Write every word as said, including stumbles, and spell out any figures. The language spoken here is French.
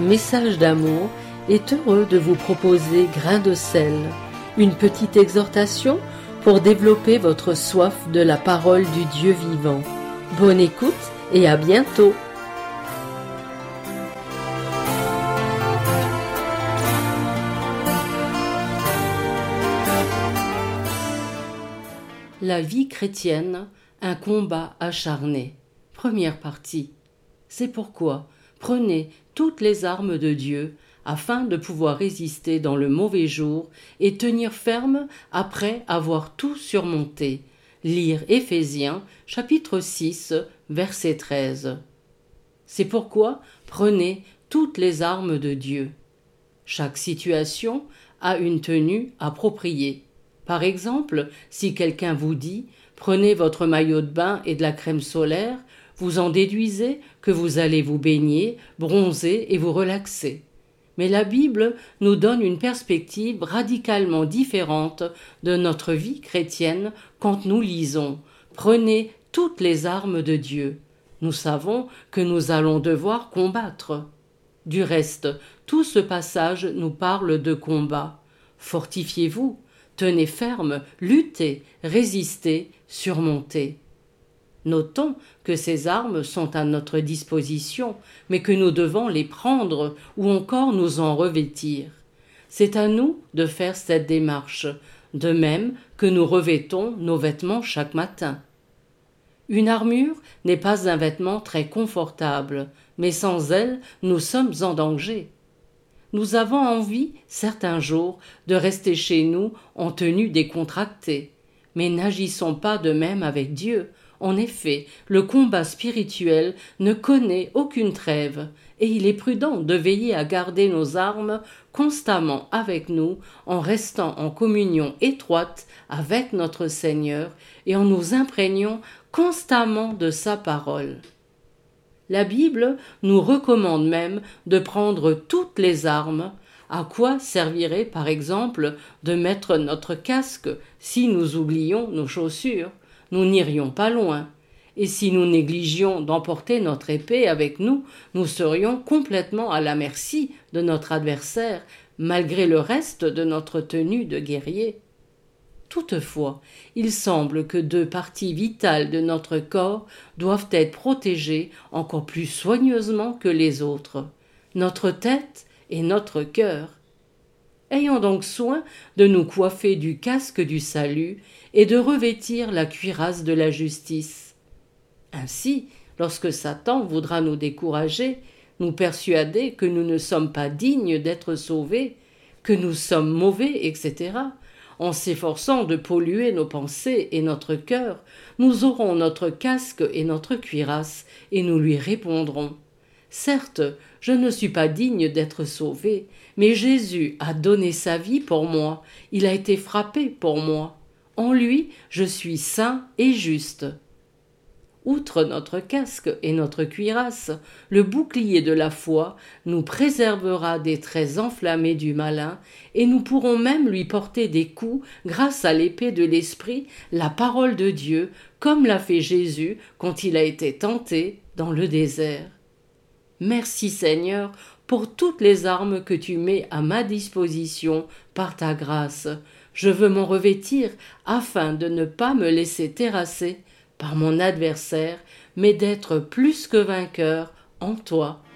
Message d'amour est heureux de vous proposer Grain de sel, une petite exhortation pour développer votre soif de la parole du Dieu vivant. Bonne écoute et à bientôt. La vie chrétienne, un combat acharné. Première partie. C'est pourquoi prenez toutes les armes de Dieu afin de pouvoir résister dans le mauvais jour et tenir ferme après avoir tout surmonté. Lire Éphésiens chapitre six verset treize. C'est pourquoi prenez toutes les armes de Dieu. Chaque situation a une tenue appropriée. Par exemple, si quelqu'un vous dit « Prenez votre maillot de bain et de la crème solaire », vous en déduisez que vous allez vous baigner, bronzer et vous relaxer. Mais la Bible nous donne une perspective radicalement différente de notre vie chrétienne quand nous lisons « Prenez toutes les armes de Dieu ». Nous savons que nous allons devoir combattre. Du reste, tout ce passage nous parle de combat. Fortifiez-vous, tenez ferme, luttez, résistez, surmontez. Notons que ces armes sont à notre disposition, mais que nous devons les prendre ou encore nous en revêtir. C'est à nous de faire cette démarche, de même que nous revêtons nos vêtements chaque matin. Une armure n'est pas un vêtement très confortable, mais sans elle, nous sommes en danger. Nous avons envie, certains jours, de rester chez nous en tenue décontractée, mais n'agissons pas de même avec Dieu. En effet, le combat spirituel ne connaît aucune trêve, et il est prudent de veiller à garder nos armes constamment avec nous, en restant en communion étroite avec notre Seigneur et en nous imprégnant constamment de sa parole. La Bible nous recommande même de prendre toutes les armes. À quoi servirait par exemple de mettre notre casque si nous oublions nos chaussures? Nous n'irions pas loin. Et si nous négligions d'emporter notre épée avec nous, nous serions complètement à la merci de notre adversaire, malgré le reste de notre tenue de guerrier. Toutefois, il semble que deux parties vitales de notre corps doivent être protégées encore plus soigneusement que les autres, notre tête et notre cœur. Ayons donc soin de nous coiffer du casque du salut et de revêtir la cuirasse de la justice. Ainsi, lorsque Satan voudra nous décourager, nous persuader que nous ne sommes pas dignes d'être sauvés, que nous sommes mauvais, et cetera, en s'efforçant de polluer nos pensées et notre cœur, nous aurons notre casque et notre cuirasse, et nous lui répondrons. Certes, je ne suis pas digne d'être sauvé, mais Jésus a donné sa vie pour moi, il a été frappé pour moi. En lui, je suis saint et juste. Outre notre casque et notre cuirasse, le bouclier de la foi nous préservera des traits enflammés du malin, et nous pourrons même lui porter des coups grâce à l'épée de l'Esprit, la parole de Dieu, comme l'a fait Jésus quand il a été tenté dans le désert. Merci Seigneur pour toutes les armes que tu mets à ma disposition par ta grâce. Je veux m'en revêtir afin de ne pas me laisser terrasser par mon adversaire, mais d'être plus que vainqueur en toi.